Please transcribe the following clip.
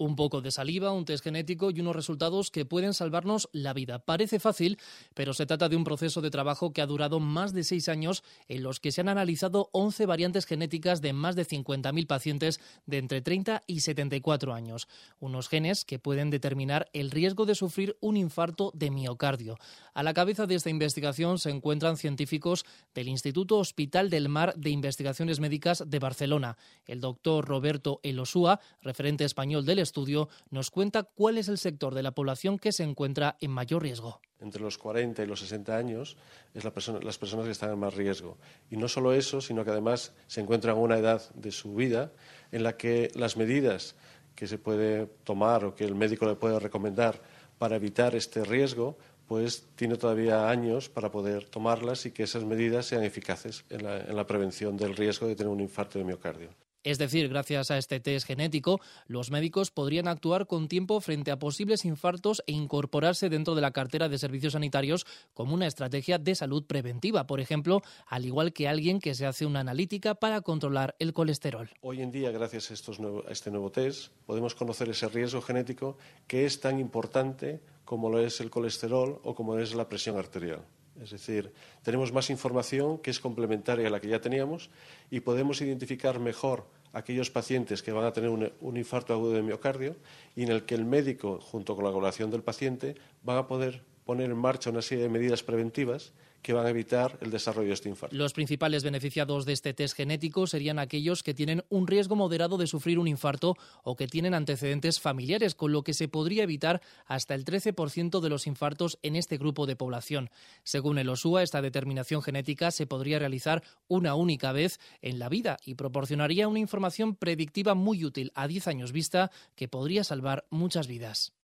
Un poco de saliva, un test genético y unos resultados que pueden salvarnos la vida. Parece fácil, pero se trata de un proceso de trabajo que ha durado más de 6 años, en los que se han analizado 11 variantes genéticas de más de 50.000 pacientes de entre 30 y 74 años. Unos genes que pueden determinar el riesgo de sufrir un infarto de miocardio. A la cabeza de esta investigación se encuentran científicos del Instituto Hospital del Mar de Investigaciones Médicas de Barcelona. El doctor Roberto Elosúa, referente español del estudio, nos cuenta cuál es el sector de la población que se encuentra en mayor riesgo. Entre los 40 y los 60 años es las personas que están en más riesgo. Y no solo eso, sino que además se encuentran en una edad de su vida en la que las medidas que se puede tomar o que el médico le puede recomendar para evitar este riesgo, pues tiene todavía años para poder tomarlas y que esas medidas sean eficaces en la prevención del riesgo de tener un infarto de miocardio. Es decir, gracias a este test genético, los médicos podrían actuar con tiempo frente a posibles infartos e incorporarse dentro de la cartera de servicios sanitarios como una estrategia de salud preventiva, por ejemplo, al igual que alguien que se hace una analítica para controlar el colesterol. Hoy en día, gracias a este nuevo test, podemos conocer ese riesgo genético que es tan importante como lo es el colesterol o como es la presión arterial. Es decir, tenemos más información que es complementaria a la que ya teníamos y podemos identificar mejor aquellos pacientes que van a tener un infarto agudo de miocardio y en el que el médico, junto con la evaluación del paciente, van a poder poner en marcha una serie de medidas preventivas que van a evitar el desarrollo de este infarto. Los principales beneficiados de este test genético serían aquellos que tienen un riesgo moderado de sufrir un infarto o que tienen antecedentes familiares, con lo que se podría evitar hasta el 13% de los infartos en este grupo de población. Según Elosúa, esta determinación genética se podría realizar una única vez en la vida y proporcionaría una información predictiva muy útil a 10 años vista que podría salvar muchas vidas.